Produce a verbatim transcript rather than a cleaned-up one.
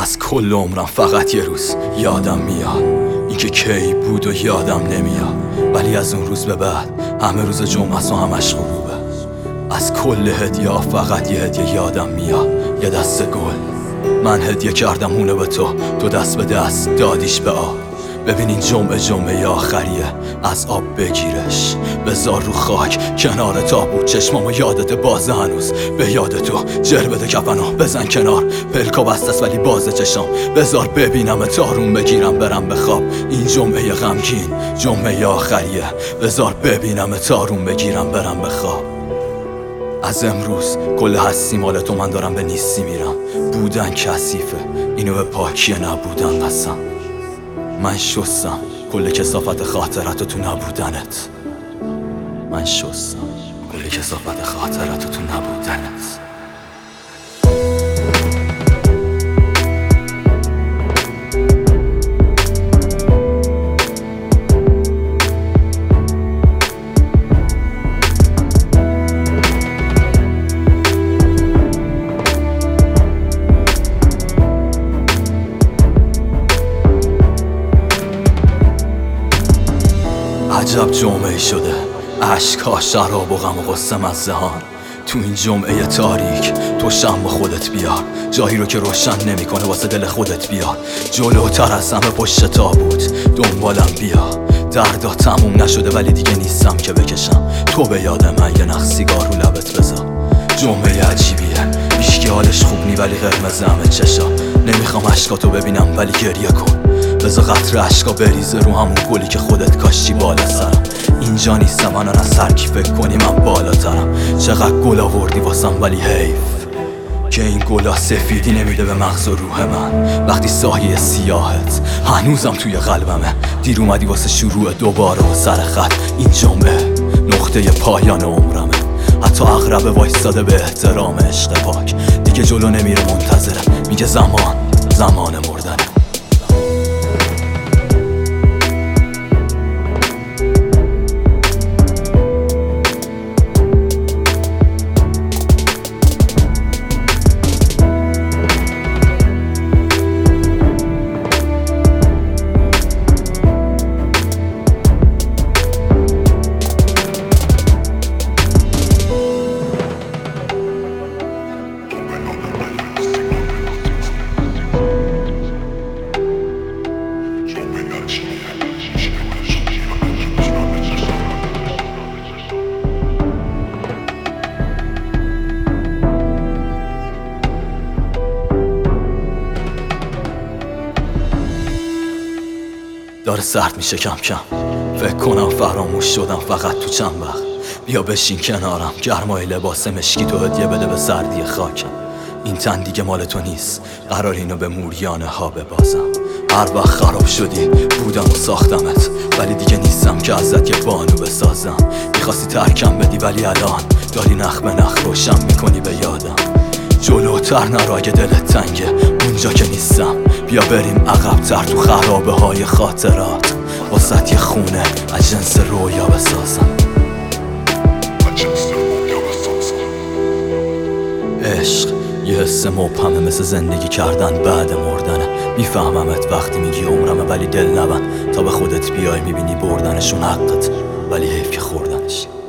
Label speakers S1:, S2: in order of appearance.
S1: از کل عمرم فقط یه روز یادم میاد، اینکه کی بود و یادم نمیاد، ولی از اون روز به بعد همه روز جمعه و همش غروبه. از کل هدیه فقط یه هدیه یادم میاد، یه دست گل من هدیه کردم اونو به تو، تو دست به دست دادیش به آب. ببین این جمعه جمعه آخریه، از آب بگیرش بذار رو خاک کنار تابوت. چشمامو یادت بازه هنوز به یاد تو، جر بده کفنو بزن کنار، پلکا بسته است ولی بازه چشام، بذار ببینم تارون بگیرم برم به خواب. این جمعه غمگین جمعه آخریه، بذار ببینم تارون بگیرم برم به خواب. از امروز کل هستی مال تو، من دارم به نیستی میرم. بودن کثیفه، اینو به پاکی نبودن قسم. من شستم کل کثافت خاطرت تو نبودنت، من شستم کل کثافت خاطرت تو نبودنت. عجب جمعه شده، عشقا شراب و غم و غصه مزهان. تو این جمعه تاریک تو شمع خودت بیار، جایی رو که روشن نمیکنه واسه دل خودت بیار. جلوتر از همه پشت تابوت دنبالم بیا، دردا تموم نشده ولی دیگه نیستم که بکشم. تو به یاد من یه نخ سیگار رو لبت بذار. جمعه عجیبیه، هیچکی حالش خوب نی ولی قرمز همه چشام. نمیخوام عشقاتو ببینم ولی گریه کن، بذار قطره عشقا بریزه رو همون گلی که خودت کاشتی بالا سرم. اینجا نیستم من از هر کی فکر کنی من بالاترم. چقدر گل آوردی واسم ولی حیف که این گلا سفیدی نمیده به مغز و روح من. وقتی سایه سیاهت هنوزم توی قلبمه، دیر اومدی واسه شروع دوباره و سر خط. این جمعه نقطه پایان عمرمه، حتی اقربه وایستاده به احترام عشق پاک. دیگه جلو نمیره منتظره، میگه زمان زمان مردنه. داره سرد میشه کم کم، فکر کنم فراموش شدم فقط تو چند وقت. بیا بشین کنارم، گرمای لباس مشکی تو هدیه بده به سردی خاکم. این تن دیگه مال تو نیست، قرار اینو به موریانه ها ببازم. هر وقت خراب شدی بودم و ساختمت، ولی دیگه نیستم که ازت یه بانو بسازم. میخواستی ترکم بدی ولی الان داری نخ به نخ روشن میکنی به یادم. جلوتر نرو اگه دلت تنگه، اونجا که نیستم. بیا بریم عقب‌تر تو خرابه های خاطرات، واسه یه خونه از جنس رویا بسازم. عشق یه حس مبهمه، مثل زندگی کردن بعد مردنه. میفهممت وقتی میگی عمرمه ولی دل نبند تا به خودت بیای، میبینی بردنشون حقت ولی حیف که خوردنش.